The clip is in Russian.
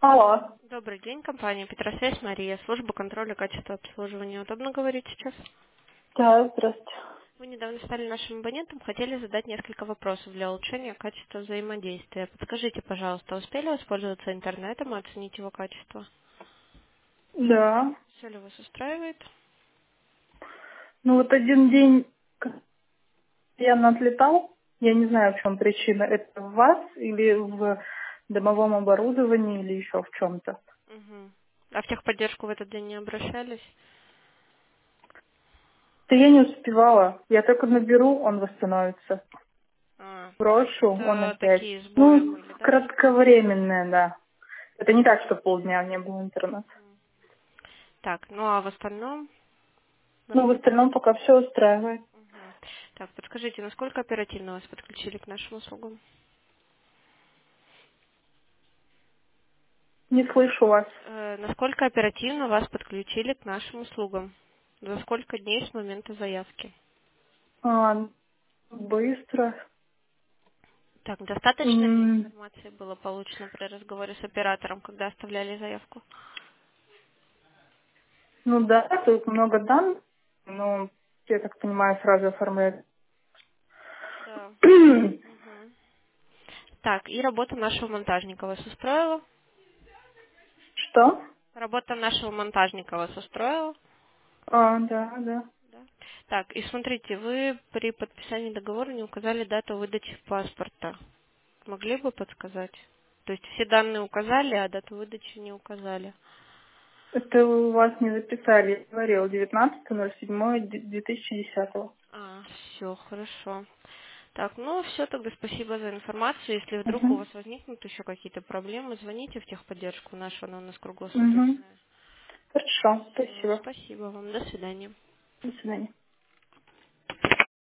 Алло. Добрый день, компания Петросвязь, Мария, служба контроля качества обслуживания. Удобно говорить сейчас? Да, здравствуйте. Вы недавно стали нашим абонентом, хотели задать несколько вопросов для улучшения качества взаимодействия. Подскажите, пожалуйста, успели воспользоваться интернетом и оценить его качество? Да. Все ли вас устраивает? Ну вот один день постоянно отлетал. Я не знаю, в чем причина. Это в вас или в домовом оборудовании или еще в чем-то. Угу. А в техподдержку в этот день не обращались? Да я не успевала. Я только наберу, он восстановится. А, Брошу, он это опять. такие сбои Ну, были, да? кратковременное, да. Это не так, что полдня не было интернета. Так, ну а в остальном? Ну, в остальном пока все устраивает. Мгм. Так, подскажите, насколько оперативно вас подключили к нашим услугам? Не слышу вас. Насколько оперативно вас подключили к нашим услугам? За сколько дней с момента заявки? А, быстро. Так, достаточно ли М, информации было получено при разговоре с оператором, когда оставляли заявку? Ну да, тут много данных, но, я так понимаю, сразу оформляют. Да. Мгм. Так, и работа нашего монтажника вас устроила? Что? Работа нашего монтажника вас устроила? А, да, да. Да. Так, и смотрите, вы при подписании договора не указали дату выдачи паспорта. Могли бы подсказать? То есть все данные указали, а дату выдачи не указали. Это у вас не записали, я говорил, 19.07.2010. А, все, хорошо. Так, ну все, тогда спасибо за информацию. Если вдруг у Угу. вас возникнут еще какие-то проблемы, звоните в техподдержку нашу, она у нас Угу. круглосуточная. Хорошо, Все, спасибо. спасибо вам, до свидания. До свидания.